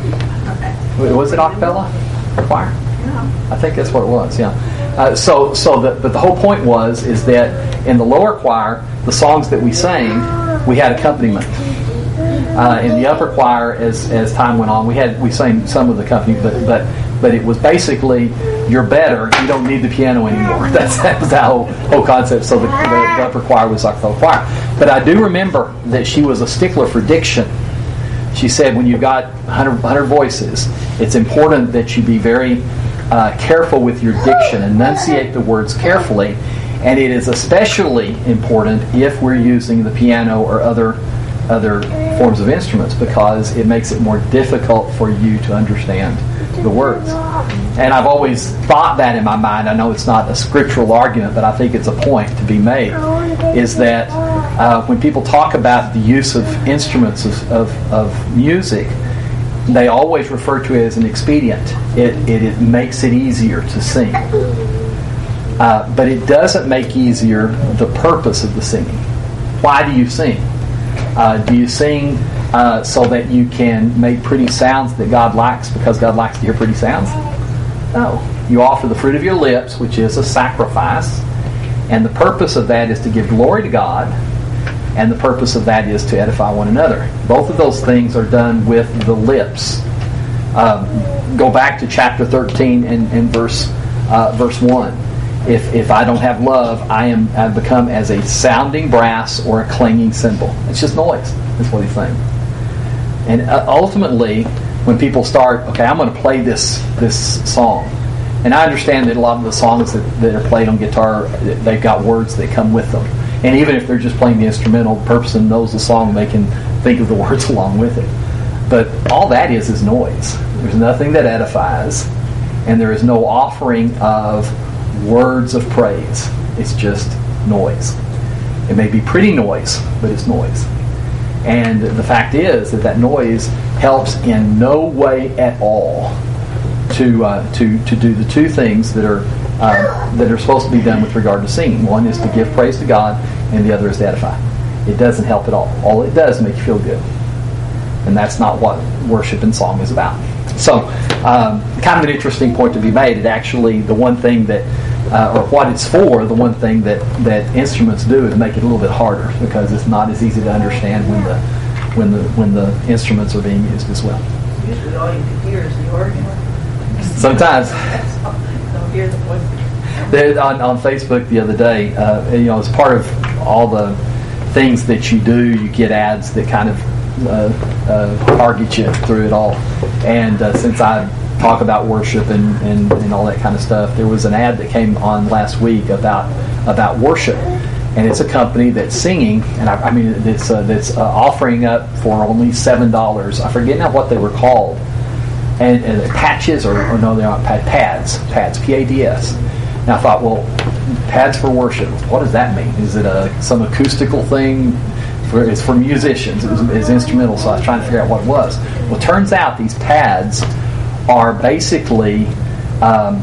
was it a cappella choir? Yeah. I think that's what it was. Yeah. Uh, so so the, but the whole point was is that in the lower choir, the songs that we sang, we had accompaniment. Uh, in the upper choir, as as time went on, we had we sang some of the company, but but but it was basically, you're better, you don't need the piano anymore. That's that was that whole, whole concept. So the, the, the upper choir was like the whole choir. But I do remember that she was a stickler for diction. She said, when you've got one hundred, one hundred voices, it's important that you be very uh, careful with your diction, enunciate the words carefully, and it is especially important if we're using the piano or other other forms of instruments, because it makes it more difficult for you to understand the words. And I've always thought that in my mind. I know it's not a scriptural argument, but I think it's a point to be made, is that uh, when people talk about the use of instruments of, of, of music, they always refer to it as an expedient. It, it, it makes it easier to sing. Uh, but it doesn't make easier the purpose of the singing. Why do you sing? Uh, do you sing uh, so that you can make pretty sounds that God likes because God likes to hear pretty sounds? No. You offer the fruit of your lips, which is a sacrifice, and the purpose of that is to give glory to God, and the purpose of that is to edify one another. Both of those things are done with the lips. Um, go back to chapter thirteen and, and verse uh, verse one. If if I don't have love, I am I've become as a sounding brass or a clanging cymbal. It's just noise. That's what he's saying. And uh, ultimately, when people start, okay, I'm going to play this this song, and I understand that a lot of the songs that, that are played on guitar, they've got words that come with them. And even if they're just playing the instrumental, the person knows the song, they can think of the words along with it. But all that is is noise. There's nothing that edifies, and there is no offering of words of praise. It's just noise. It may be pretty noise, but it's noise. And the fact is that that noise helps in no way at all to uh, to to do the two things that are uh, that are supposed to be done with regard to singing. One is to give praise to God, and the other is to edify. It doesn't help at all. All it does is make you feel good, and that's not what worship and song is about. So, um, kind of an interesting point to be made. It actually, the one thing that, uh, or what it's for, the one thing that, that instruments do is make it a little bit harder, because it's not as easy to understand when the when the when the instruments are being used as well. Usually, all you can hear is the organ. Sometimes. Don't hear the voice. There, on, on Facebook the other day, uh, you know, as part of all the things that you do, you get ads that kind of Uh, uh, target you through it all. And uh, since I talk about worship and, and, and all that kind of stuff, there was an ad that came on last week about about worship, and it's a company that's singing, and I, I mean it's uh, that's uh, offering up for only seven dollars. I forget now what they were called, and, and patches or, or no, they're not pad, pads, pads, P A D S. And I thought, well, pads for worship. What does that mean? Is it a some acoustical thing? For, it's for musicians. It was, it was instrumental, so I was trying to figure out what it was. Well, it turns out these pads are basically um,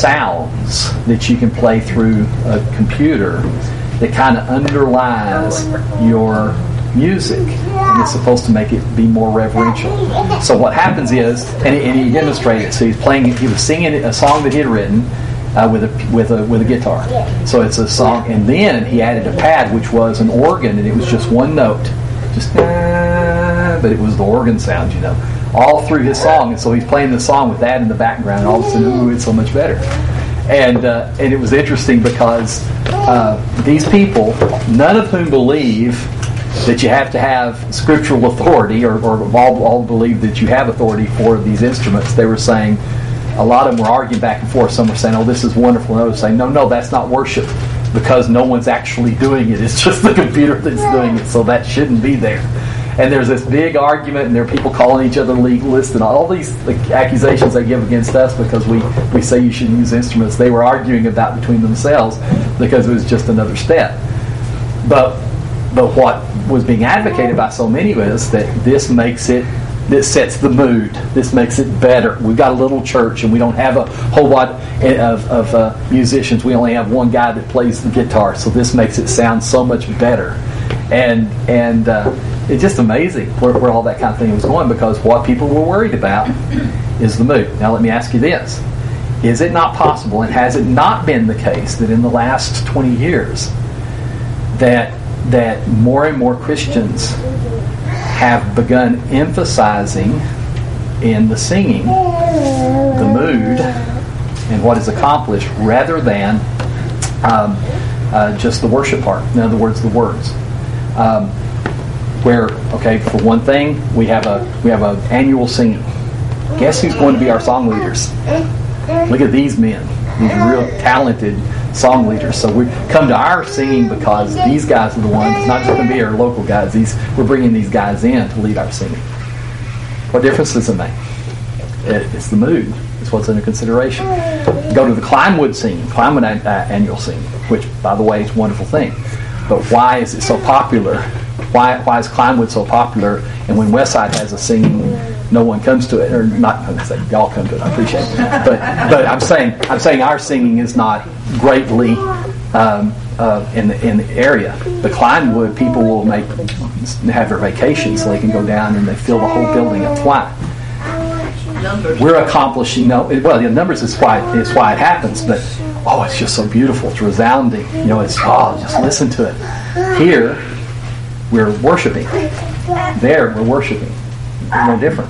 sounds that you can play through a computer that kind of underlies your music, and it's supposed to make it be more reverential. So what happens is, and he, and he demonstrated it. So he's playing. He was singing a song that he had written. Uh, with a with a with a guitar, so it's a song, and then he added a pad, which was an organ, and it was just one note, just ah, but it was the organ sound, you know, all through his song. And so he's playing the song with that in the background, and all of a sudden, ooh, it's so much better. And uh, and it was interesting because uh, these people, none of whom believe that you have to have scriptural authority, or, or all all believe that you have authority for these instruments. They were saying. A lot of them were arguing back and forth. Some were saying, oh, this is wonderful. And others were saying, no, no, that's not worship, because no one's actually doing it. It's just the computer that's doing it, so that shouldn't be there. And there's this big argument, and there are people calling each other legalists, and all these like, accusations they give against us because we, we say you shouldn't use instruments. They were arguing about between themselves because it was just another step. But, but what was being advocated by so many was that this makes it This sets the mood. This makes it better. We've got a little church, and we don't have a whole lot of, of uh, musicians. We only have one guy that plays the guitar, so this makes it sound so much better. And and uh, it's just amazing where, where all that kind of thing was going, because what people were worried about is the mood. Now let me ask you this. Is it not possible, and has it not been the case, that in the last twenty years that that more and more Christians have begun emphasizing in the singing the mood and what is accomplished rather than um, uh, just the worship part. In other words, the words. Um, where, okay, for one thing, we have a we have an annual singing. Guess who's going to be our song leaders? Look at these men, these real talented song leaders. So we come to our singing because these guys are the ones. It's not just going to be our local guys. These we're bringing these guys in to lead our singing. What difference does it make? It, it's the mood. It's what's under consideration. Go to the Clinewood singing, Clinewood uh, annual singing, which, by the way, is a wonderful thing. But why is it so popular? Why why is Clinewood so popular? And when Westside has a singing, no one comes to it, or not. I say y'all come to it. I appreciate it. But but I'm saying I'm saying our singing is not greatly um, uh, in the in the area. The Clinewood people will make have their vacation so they can go down and they fill the whole building up. Why? Numbers. We're accomplishing no. Well, the numbers is why is why it happens, but. Oh, it's just so beautiful. It's resounding. You know, it's, oh, just listen to it. Here, we're worshiping. There, we're worshiping. There's no difference.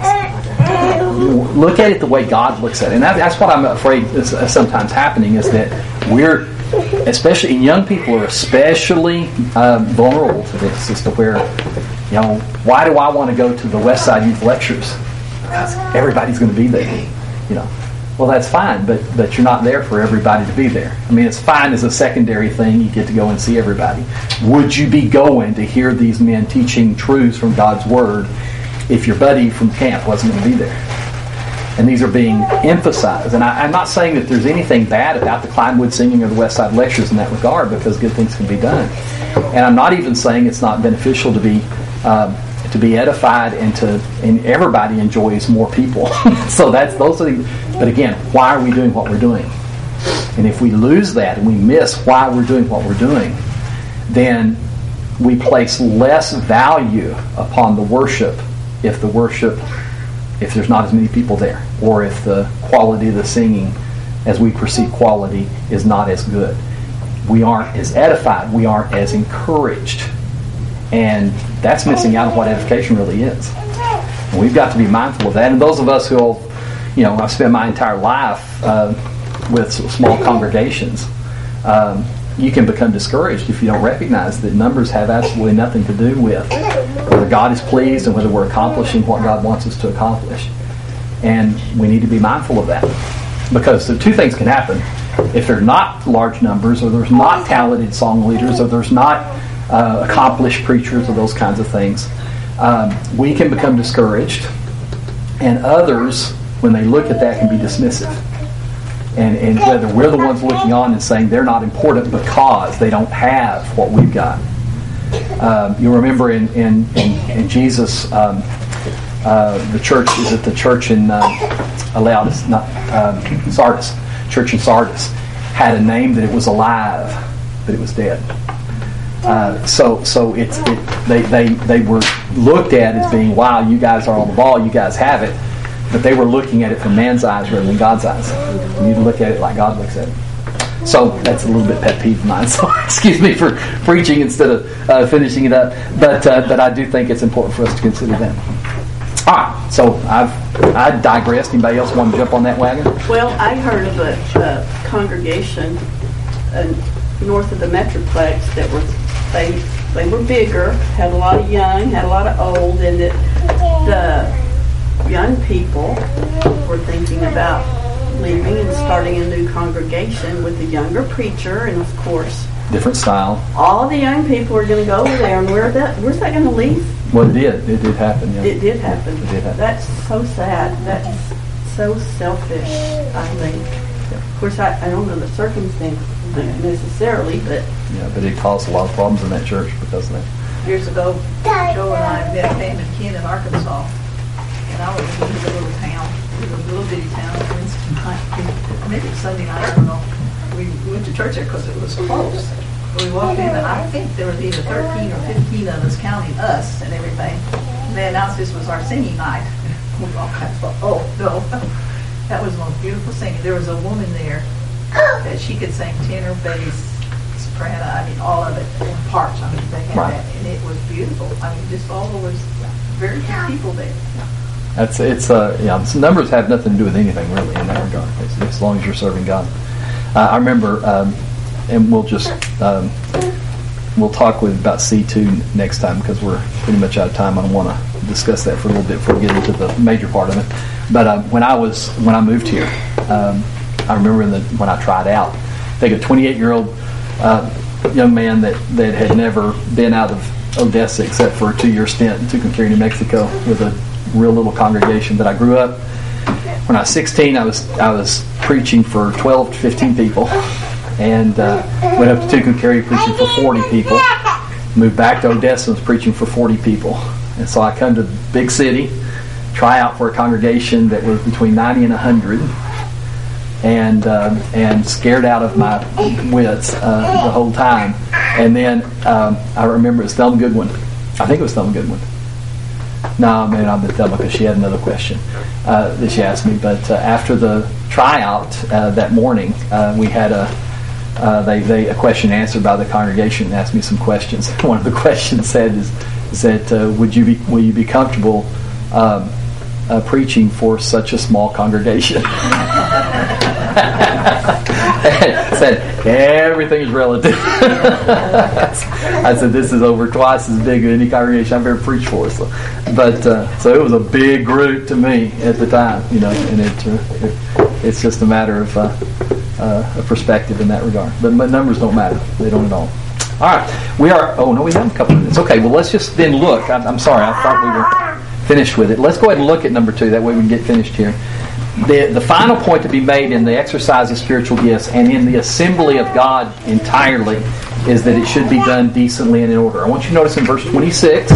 Look at it the way God looks at it. And that, that's what I'm afraid is sometimes happening, is that we're, especially, and young people are especially um, vulnerable to this, as to where, you know, why do I want to go to the Westside Youth Lectures? Because everybody's going to be there, you know. Well, that's fine, but but you're not there for everybody to be there. I mean, it's fine as a secondary thing. You get to go and see everybody. Would you be going to hear these men teaching truths from God's Word if your buddy from camp wasn't going to be there? And these are being emphasized. And I, I'm not saying that there's anything bad about the Clinewood singing or the Westside lectures in that regard, because good things can be done. And I'm not even saying it's not beneficial to be um, to be edified and to and everybody enjoys more people. So that's those are the, but again, why are we doing what we're doing? And if we lose that and we miss why we're doing what we're doing, then we place less value upon the worship if the worship if there's not as many people there, or if the quality of the singing as we perceive quality is not as good. We aren't as edified, we aren't as encouraged. And that's missing out on what edification really is. And we've got to be mindful of that. And those of us who, you know, I've spent my entire life uh, with small congregations, um, you can become discouraged if you don't recognize that numbers have absolutely nothing to do with whether God is pleased and whether we're accomplishing what God wants us to accomplish. And we need to be mindful of that. Because the two things can happen. If there are not large numbers, or there's not talented song leaders, or there's not Uh, accomplished preachers, or those kinds of things, um, we can become discouraged, and others, when they look at that, can be dismissive, and, and whether we're the ones looking on and saying they're not important because they don't have what we've got. Um, you remember in in, in, in Jesus, um, uh, the church is it the church in uh, Laodicea, not um, Sardis, church in Sardis had a name that it was alive, but it was dead. Uh, so so it's it, they, they they were looked at as being, wow, you guys are on the ball, you guys have it, but they were looking at it from man's eyes rather than God's eyes. You need to look at it like God looks at it. So that's a little bit pet peeve of mine. So excuse me for preaching instead of uh, finishing it up, but uh, but I do think it's important for us to consider that. All right, so I've I digressed. Anybody else want to jump on that wagon? Well, I heard of a, a congregation uh, north of the Metroplex that was. They they were bigger, had a lot of young, had a lot of old, and that the young people were thinking about leaving and starting a new congregation with a younger preacher, and of course, different style. All the young people are going to go over there, and where that where's that going to leave? Well, it did. It did happen. Yeah. It did happen. It did happen. That's so sad. That's so selfish, I think. Of course, I, I don't know the circumstances necessarily, but yeah, but it caused a lot of problems in that church because of that. Years ago, Joe and I met abandoned Ken in Arkansas, and I was in a little town. It was a little bitty town. Wednesday night, maybe it was Sunday night. I don't know. We went to church there because it was close. We walked in, and I think there was either thirteen or fifteen of us, counting us and everything. And they announced this was our singing night. We all kind of thought, oh no, that was the most beautiful singing. There was a woman there that she could sing tenor, bass, soprano, I mean all of it in parts. I mean they had right. that, and it was beautiful. I mean just all the words. very few people there. That's it's uh yeah. So numbers have nothing to do with anything really in that regard, as, as long as you're serving God. Uh, I remember, um, and we'll just um, we'll talk with about C two next time because we're pretty much out of time. I don't want to discuss that for a little bit before we get into the major part of it. But uh, when I was when I moved here, um, I remember in the, when I tried out, I think a twenty-eight year old uh, young man that, that had never been out of Odessa except for a two year stint in Tucumcari, New Mexico, with a real little congregation that I grew up. When I was sixteen, I was I was preaching for twelve to fifteen people, and uh, went up to Tucumcari preaching for forty people. Moved back to Odessa and was preaching for forty people. And so I come to the big city, try out for a congregation that was between ninety and one hundred, and uh, and scared out of my wits uh, the whole time. And then um, I remember it was Thelma Goodwin. I think it was Thelma Goodwin. No, maybe not Thelma because she had another question uh, that she asked me. But uh, after the tryout uh, that morning, uh, we had a uh, they, they a question answered by the congregation and asked me some questions. One of the questions said is, is that uh, would you be will you be comfortable um, uh, preaching for such a small congregation? Said everything is relative. I said this is over twice as big as any congregation I've ever preached for. So, but uh, so it was a big group to me at the time, you know, and it, uh, it it's just a matter of uh, uh, a perspective in that regard. But my numbers don't matter; they don't at all. All right, we are. Oh no, we have a couple of minutes. Okay, well let's just then look. I'm, I'm sorry, I thought we were finished with it. Let's go ahead and look at number two. That way we can get finished here. The, the final point to be made in the exercise of spiritual gifts and in the assembly of God entirely is that it should be done decently and in order. I want you to notice in verse twenty-six,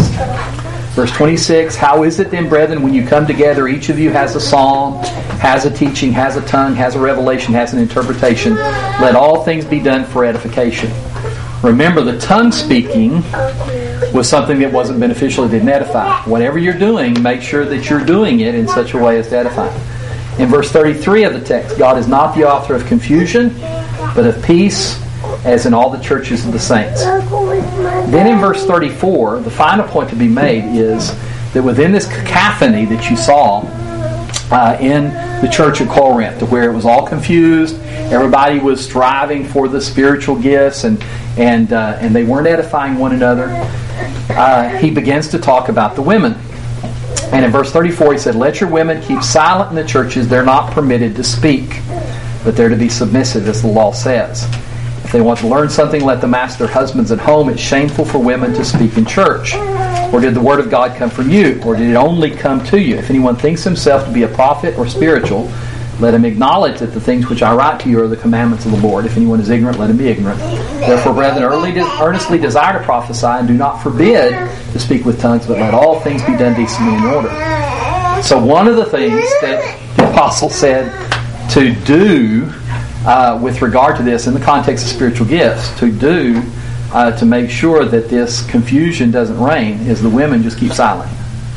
verse twenty-six, how is it then, brethren, when you come together, each of you has a psalm, has a teaching, has a tongue, has a revelation, has an interpretation. Let all things be done for edification. Remember, the tongue speaking was something that wasn't beneficial, it didn't edify. Whatever you're doing, make sure that you're doing it in such a way as to edify. In verse thirty-three of the text, God is not the author of confusion, but of peace, as in all the churches of the saints. Then in verse thirty-four, the final point to be made is that within this cacophony that you saw uh, in the church at Corinth, where it was all confused, everybody was striving for the spiritual gifts, and and uh, and they weren't edifying one another, uh, he begins to talk about the women. And in verse thirty-four he said, let your women keep silent in the churches. They're not permitted to speak, but they're to be submissive, as the law says. If they want to learn something, let them ask their husbands at home. It's shameful for women to speak in church. Or did the word of God come from you? Or did it only come to you? If anyone thinks himself to be a prophet or spiritual, let him acknowledge that the things which I write to you are the commandments of the Lord. If anyone is ignorant, let him be ignorant. Therefore, brethren, early de- earnestly desire to prophesy, and do not forbid to speak with tongues, but let all things be done decently and in order. So one of the things that the apostle said to do uh, with regard to this in the context of spiritual gifts, to do uh, to make sure that this confusion doesn't reign, is the women just keep silent.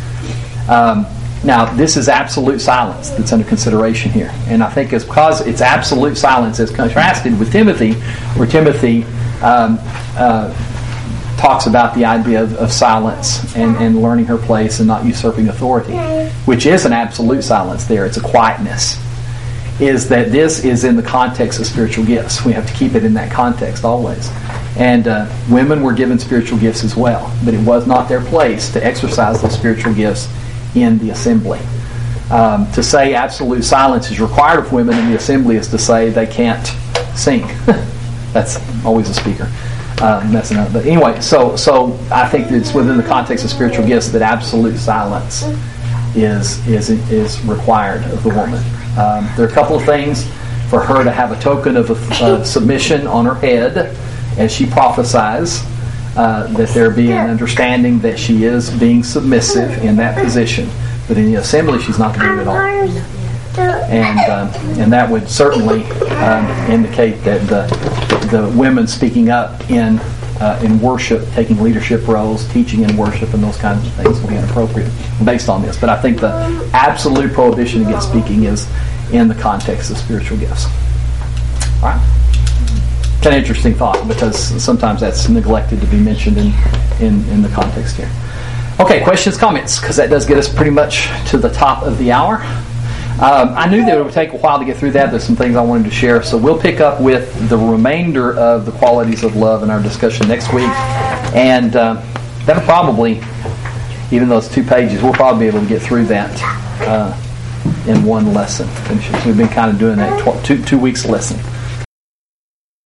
Um, Now, this is absolute silence that's under consideration here. And I think it's because it's absolute silence as contrasted with Timothy, where Timothy um, uh, talks about the idea of, of silence and, and learning her place and not usurping authority, which is an absolute silence there. It's a quietness. Is that this is in the context of spiritual gifts. We have to keep it in that context always. And uh, women were given spiritual gifts as well, but it was not their place to exercise those spiritual gifts in the assembly. Um, to say absolute silence is required of women in the assembly is to say they can't sing. That's always a speaker uh, messing up. But anyway, so so I think that it's within the context of spiritual gifts that absolute silence is is is required of the woman. Um, there are a couple of things for her to have a token of uh, submission on her head as she prophesies. Uh, that there be an understanding that she is being submissive in that position. But in the assembly, she's not to do it at all. And um, and that would certainly um, indicate that the the women speaking up in uh, in worship, taking leadership roles, teaching in worship, and those kinds of things would be inappropriate based on this. But I think the absolute prohibition against speaking is in the context of spiritual gifts. All right. Kind of interesting thought, because sometimes that's neglected to be mentioned in, in, in the context here. Okay, questions, comments, because that does get us pretty much to the top of the hour. Um, I knew that it would take a while to get through that. There's some things I wanted to share. So we'll pick up with the remainder of the qualities of love in our discussion next week. And uh, that'll probably, even though it's two pages, we'll probably be able to get through that uh, in one lesson. We've been kind of doing that tw- two, two weeks lesson.